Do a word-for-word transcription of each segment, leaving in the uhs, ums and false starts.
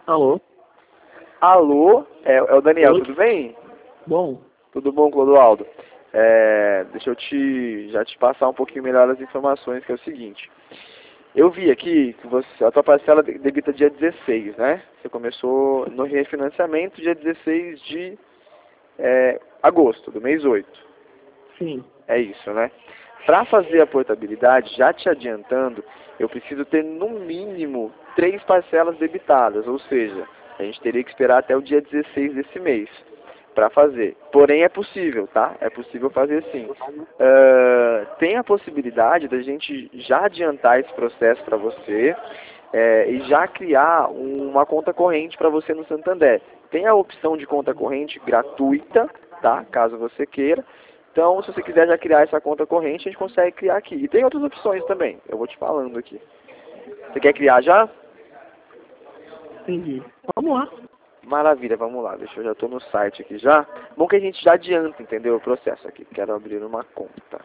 Alô? Alô, é, é o Daniel, Oi? tudo bem? Bom, Tudo bom, Clodoaldo? É, deixa eu te, já te passar um pouquinho melhor as informações, que é o seguinte. Eu vi aqui que você, a tua parcela de- debita dia dezesseis, né? Você começou no refinanciamento dia dezesseis de é, agosto, do mês oito. sim. É isso, né? Para fazer a portabilidade, já te adiantando, eu preciso ter no mínimo três parcelas debitadas, ou seja, a gente teria que esperar até o dia dezesseis desse mês para fazer. Porém é possível, tá? É possível fazer sim. Ah, tem a possibilidade da gente já adiantar esse processo para você é, e já criar uma conta corrente para você no Santander. Tem a opção de conta corrente gratuita, tá? Caso você queira. Então, se você quiser já criar essa conta corrente, a gente consegue criar aqui. E tem outras opções também, eu vou te falando aqui. Você quer criar já? Entendi. Vamos lá. Maravilha, vamos lá. Deixa eu já estou no site aqui já. Bom que a gente já adianta, entendeu? O processo aqui. Quero abrir uma conta.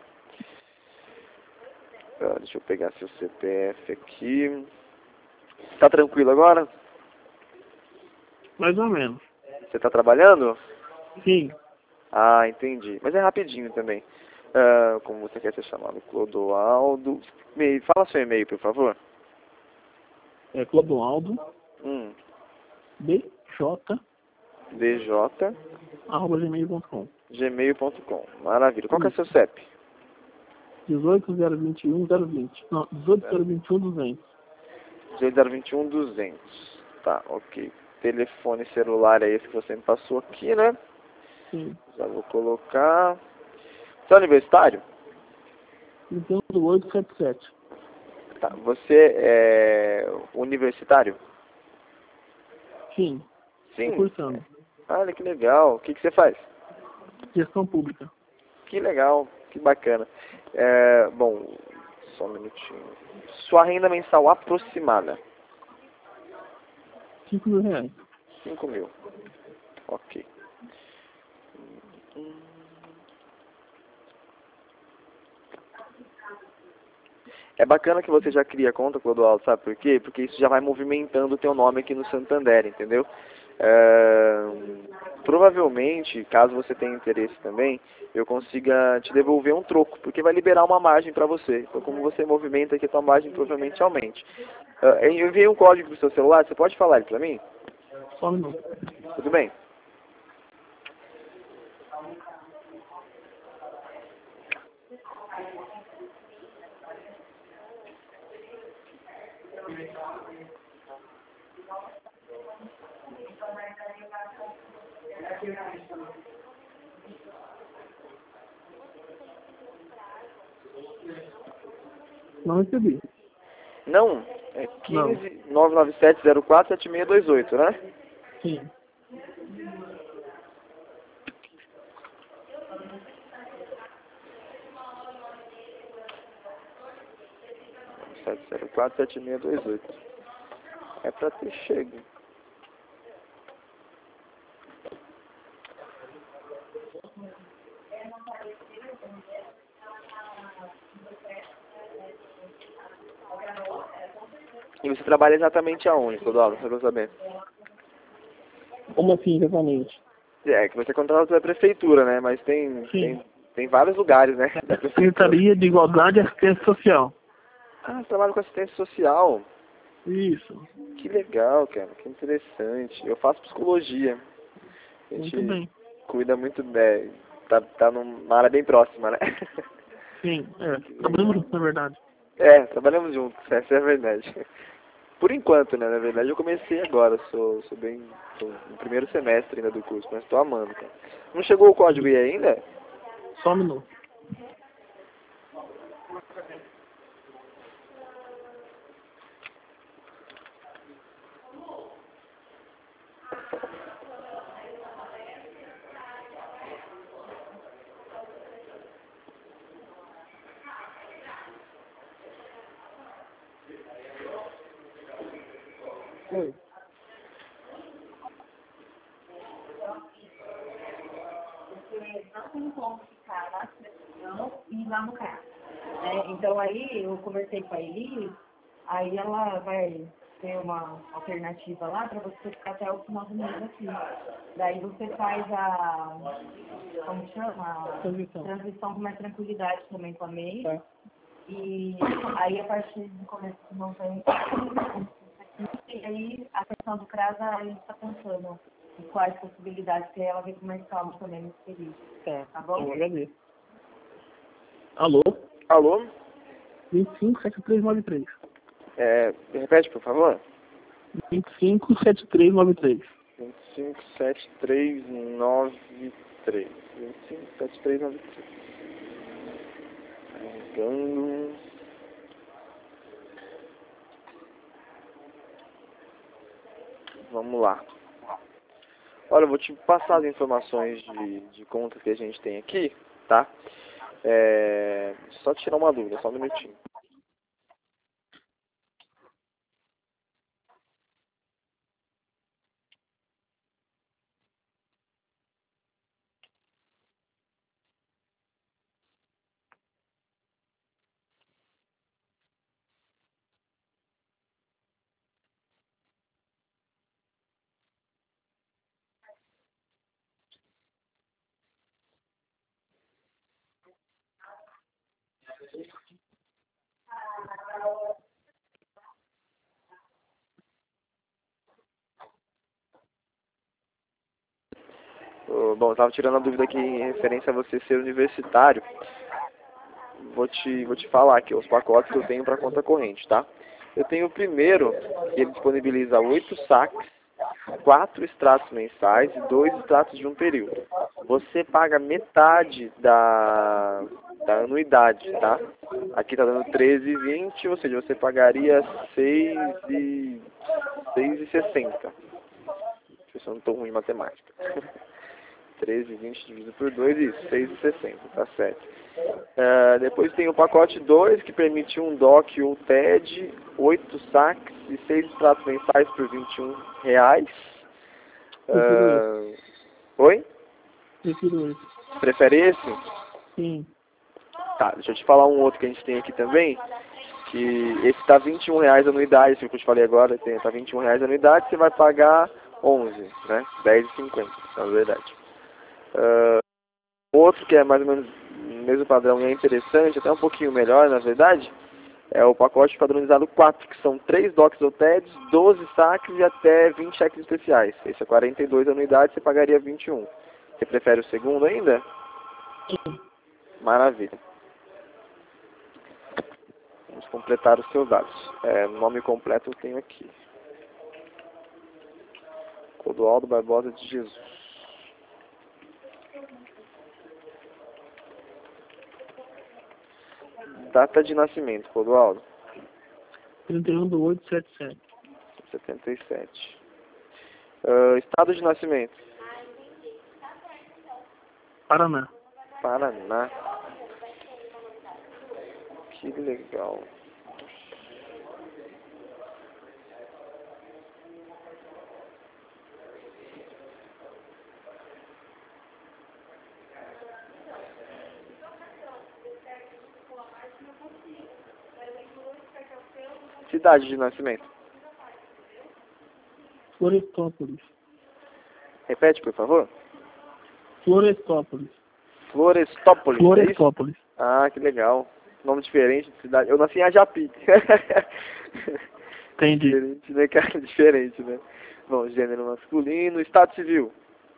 Ah, deixa eu pegar seu C P F aqui. Tá tranquilo agora? Mais ou menos. Você tá trabalhando? Sim. Ah, entendi. Mas é rapidinho também. Ah, como você quer ser chamado? Clodoaldo. E-mail. Fala seu e-mail, por favor. É Clodoaldo, Hum. bj, dj arroba gmail ponto com. gmail ponto com. Maravilha. Qual que é seu Isso. C E P? dezoito zero vinte e um zero vinte. Não, dezoito zero vinte e um duzentos. dezoito zero vinte e um duzentos. Tá, ok. Telefone celular é esse que você me passou aqui, né? Sim. Já vou colocar. Você é universitário? trinta e um do oito setenta e sete. Tá. Você é universitário? Sim. Estou Sim. cursando. Olha que legal. O que, que você faz? Gestão pública. Que legal, que bacana. É, bom, só um minutinho. Sua renda mensal aproximada? cinco mil reais. cinco mil. Ok. É bacana que você já cria conta, Clodoaldo, sabe por quê? Porque isso já vai movimentando o teu nome aqui no Santander, entendeu? É, provavelmente, caso você tenha interesse também, eu consiga te devolver um troco, porque vai liberar uma margem para você. Então, como você movimenta aqui, a tua margem provavelmente aumente. É, eu enviei um código pro seu celular, você pode falar ele para mim? Só um minuto. Tudo bem? Não recebi. Não, é Não. quinze nove nove sete zero quatro sete seis dois oito, né? Sim. sete zero quatro sete seis dois oito. É pra ter chego. E você trabalha exatamente aonde, Clodoaldo? Você quer saber? Como assim, exatamente? É, que você é contratado pela prefeitura, né? Mas tem, Sim. tem, tem vários lugares, né? Da prefeitura. Secretaria de Igualdade e Assistência Social. Ah, você trabalha com assistência social. Isso. Que legal, cara. Que interessante. Eu faço psicologia. A Muito gente bem. cuida muito bem. Tá, tá numa área bem próxima, né? Sim, é. Que Trabalhamos legal. juntos, na verdade. É, trabalhamos juntos, essa é a verdade. Por enquanto, né? Na verdade, eu comecei agora, sou, sou bem. Tô no primeiro semestre ainda do curso, mas tô amando, cara. Não chegou o código aí ainda? Só um minuto. Oi. Não tem como ficar na seleção e lá no carro. Né? Então aí eu conversei com a Elis, aí ela vai ter uma alternativa lá para você ficar até o final do mês aqui. Daí você faz a, como chama? Transição. Transição com mais tranquilidade também com a M E I. Tá. E aí, a partir do começo de novembro, e aí a questão do CRAS, a gente está pensando em quais possibilidades, que aí ela vem com mais calma também nesse período. Tá. Tá bom? Eu agradeço. Alô? Alô? vinte e cinco, setenta e três, noventa e três. É, repete, por favor. vinte e cinco, setenta e três, noventa e três. vinte e cinco, setenta e três, noventa e três. vinte e cinco, setenta e três, noventa e três. Carregando. Vamos lá. Olha, eu vou te passar as informações de, de conta que a gente tem aqui, tá? É, só tirar uma dúvida, só um minutinho. Ô, Bom, eu estava tirando a dúvida aqui em referência a você ser universitário. Vou te, vou te falar aqui os pacotes que eu tenho para conta corrente, tá? Eu tenho o primeiro, que ele disponibiliza oito saques, quatro extratos mensais e dois extratos de um período. Você paga metade da, da anuidade, tá? Aqui tá dando treze e vinte, ou seja, você pagaria seis e sessenta. Eu não estou ruim em matemática. treze e vinte dividido por dois, isso, seis e sessenta, tá certo. Uh, depois tem o pacote dois, que permite um D O C ou T E D, oito saques e seis extratos mensais por vinte e um reais. Uh, oi? Prefiro esse. Prefere esse? Sim. Tá, deixa eu te falar um outro que a gente tem aqui também, que esse tá vinte e um reais a anuidade, esse que eu te falei agora, tem, tá vinte e um reais a anuidade, você vai pagar onze, né? dez e cinquenta, na verdade. Uh, outro que é mais ou menos o mesmo padrão e é interessante, até um pouquinho melhor, na verdade, é o pacote padronizado quatro, que são três D O Cs ou T E Ds, doze saques e até vinte cheques especiais. Esse é quarenta e dois a anuidade, você pagaria vinte e um. Você prefere o segundo ainda? Sim. Maravilha. Vamos completar os seus dados. É, nome completo eu tenho aqui. Clodoaldo Barbosa de Jesus. Data de nascimento, Clodoaldo? trinta e um de oito de setenta e sete. setenta e sete. Uh, estado de nascimento? Paraná. Paraná. Que legal. Cidade de nascimento? Florestópolis. Repete, por favor. Florestópolis. Florestópolis. É isso? Florestópolis. Ah, que legal. Nome diferente de cidade. Eu nasci em Ajapi. Entendi. Diferente, né, cara? Diferente, né? Bom, gênero masculino. Estado civil?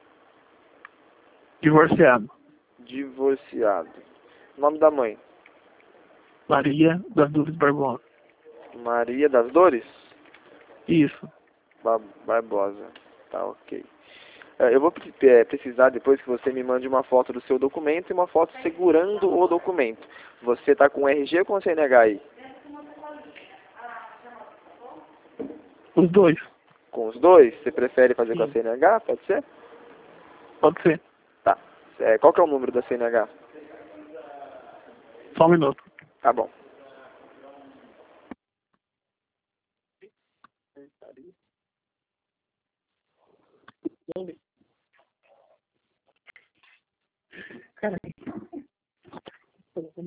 Divorciado. Divorciado. Nome da mãe? Maria das Dores Barbosa. Maria das Dores? Isso. Ba Barbosa. Tá, ok. É, eu vou é, precisar depois que você me mande uma foto do seu documento e uma foto segurando o documento. Você está com R G ou com C N H aí? Os dois. Com os dois? Você prefere fazer Sim. com a C N H? Pode ser? Pode ser. Tá. É, qual que é o número da C N H? Só um minuto. Tá bom.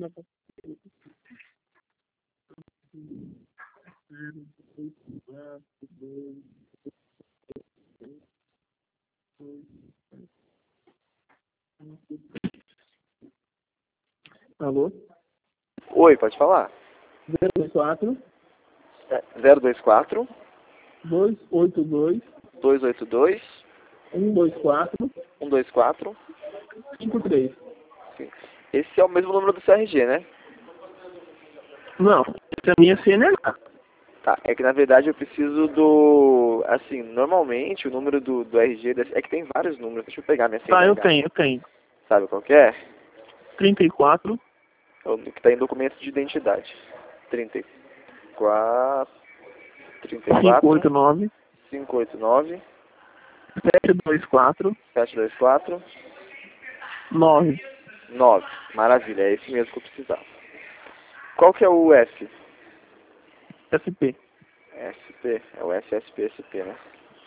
Caralho. Alô? Oi, pode falar. zero dois quatro, É, zero dois quatro, dois oito dois, dois oito dois, um dois quatro, um dois quatro. cinco três. Sim. Esse é o mesmo número do C R G, né? Não, essa é a minha C N H. Tá, é que na verdade eu preciso do... Assim, normalmente o número do, do R G... desse- É que tem vários números, deixa eu pegar minha C N H. Tá, eu tenho, eu tenho. Sabe qual que é? trinta e quatro, É o que está em documento de identidade. trinta e quatro... trinta e cinco quatro, oito nove, cinco oito nove, sete dois quatro, sete dois quatro, nove. nove. Maravilha, é esse mesmo que eu precisava. Qual que é o F? S P. S P, é o F S P S P, né?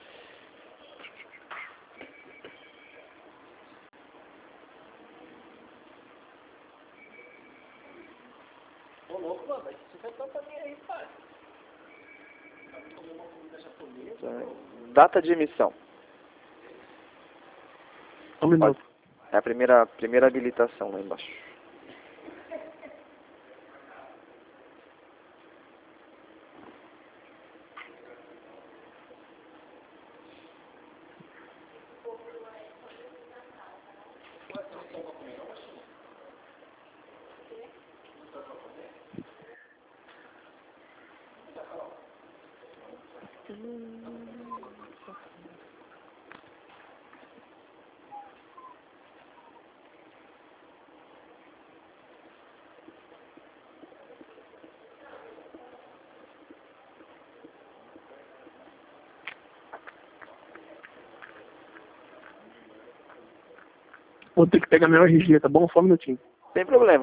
Data de emissão. Um minuto. É a primeira, primeira habilitação lá embaixo. Vou ter que pegar meu R G, tá bom? Só um minutinho. Sem problema.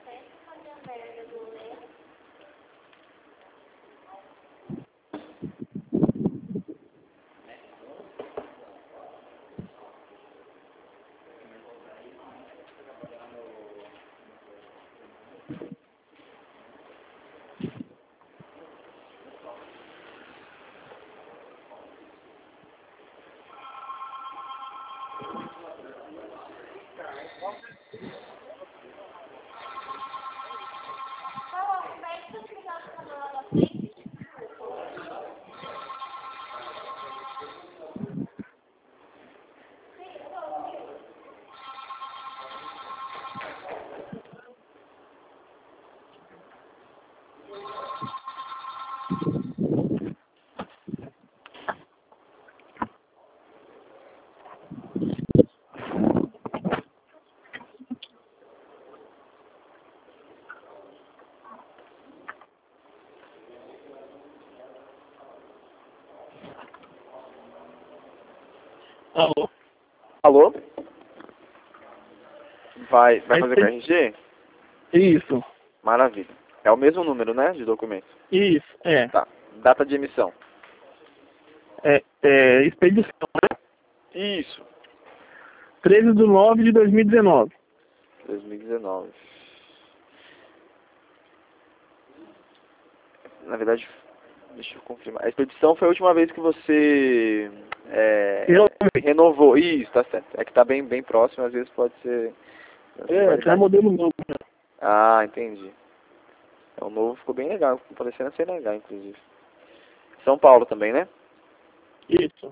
Alô? Alô? Vai, vai Aí fazer tem- com R G? Isso, Maravilha. É o mesmo número, né, de documento? isso, é. Tá. Data de emissão. É, é expedição, né? Isso. treze de nove de dois mil e dezenove. dois mil e dezenove. Na verdade, deixa eu confirmar. A expedição foi a última vez que você é, Eu, renovou. Isso, tá certo. É que tá bem, bem próximo, às vezes pode ser... é, já é modelo novo. Né? Ah, entendi. É, o novo ficou bem legal, ficou parecendo a C N H, inclusive. São Paulo também, né? Isso.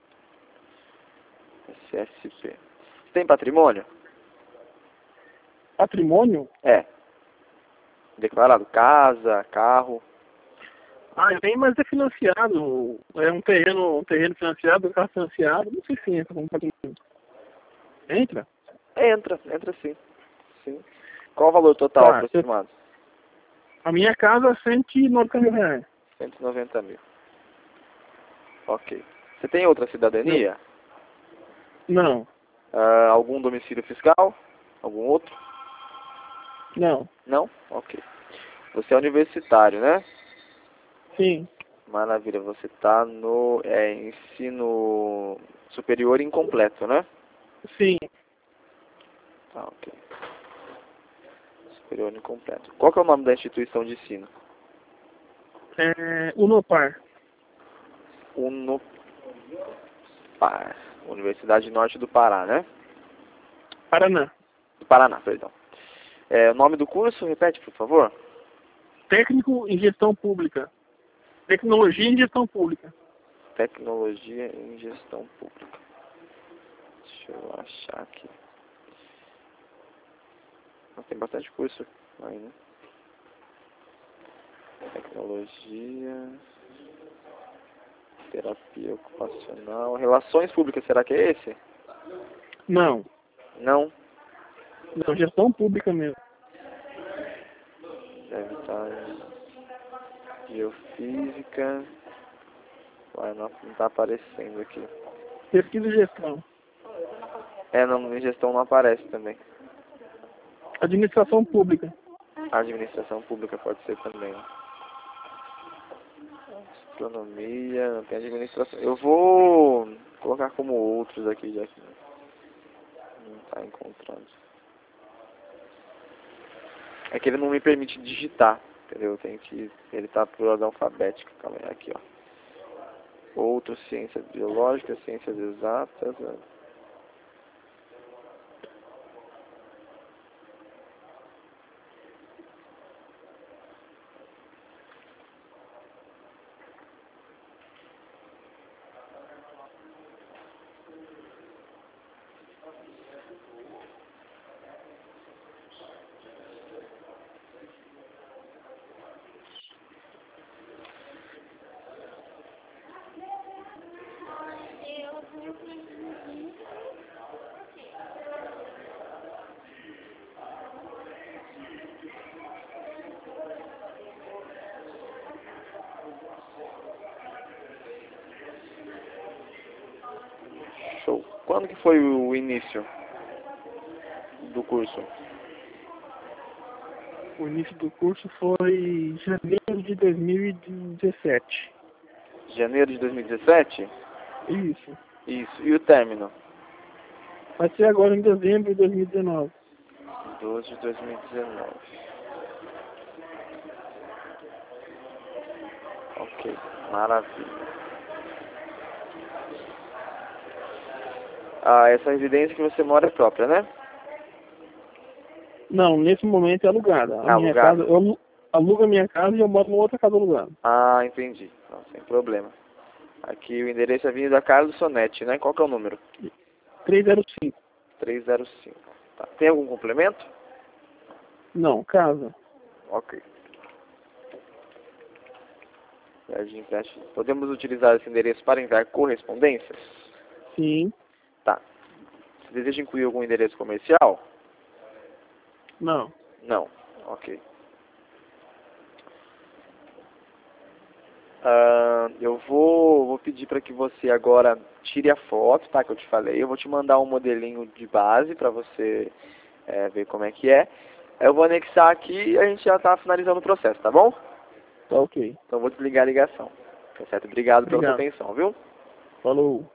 S S P. Tem patrimônio? Patrimônio? É. Declarado casa, carro. Ah, tem, mas é financiado. É um terreno, um terreno financiado, um carro financiado. Não sei se entra como patrimônio. Entra? Entra, entra sim. Sim. Qual o valor total Tá, aproximado? A minha casa é cento e noventa mil reais. cento e noventa mil. Ok. Você tem outra cidadania? Não, Ah, algum domicílio fiscal? Algum outro? não. Não? Ok. Você é universitário, né? Sim, Maravilha. Você está no é, ensino superior incompleto, né? sim. Tá, ok. Superior incompleto. Qual que é o nome da instituição de ensino? É, Unopar. Unopar. Universidade Norte do Pará, né? Paraná. Do Paraná, perdão. É, o nome do curso, repete, por favor. Técnico em Gestão Pública. Tecnologia em Gestão Pública. Tecnologia em Gestão Pública. Deixa eu achar aqui. Tem bastante curso aí, né? Tecnologia, terapia ocupacional, relações públicas, será que é esse? Não. Não? Não, Gestão Pública mesmo. Deve estar em biofísica. Ué, não está aparecendo aqui. Pesquisa e Gestão. É, não, em gestão não aparece também. Administração Pública. Administração pública pode ser também. Astronomia, não tem administração. Eu vou colocar como outros aqui, já que não está encontrando. É que ele não me permite digitar, entendeu? Tem que, ele está por ordem alfabética. Calma aí, aqui, ó. Outros, ciências biológicas, ciências exatas. Show. Quando que foi o início do curso? O início do curso foi em janeiro de dois mil e dezessete. Janeiro de dois mil e dezessete? Isso. Isso. E o término? Vai ser agora em dezembro de dois mil e dezenove. doze de dois mil e dezenove. Ok. Maravilha. Ah, essa residência que você mora é própria, né? Não, nesse momento é alugada. A Ah, minha alugada. casa, eu alu- alugo a minha casa e eu moro numa outra casa alugada. Ah, entendi. Não, sem problema. Aqui o endereço é Avenida Carlos Sonetti, né? Qual que é o número? trezentos e cinco. trezentos e cinco. Tá. Tem algum complemento? Não, casa. Ok. Jardim Preste. Podemos utilizar esse endereço para enviar correspondências? Sim. Tá. Você deseja incluir algum endereço comercial? Não. Não. Ok. Ah, eu vou, vou pedir para que você agora tire a foto, tá? Que eu te falei. Eu vou te mandar um modelinho de base para você é, ver como é que é. Eu vou anexar aqui e a gente já está finalizando o processo, tá bom? Tá ok. Então eu vou desligar a ligação. Tá certo? Obrigado pela sua Obrigado. atenção, viu? Falou.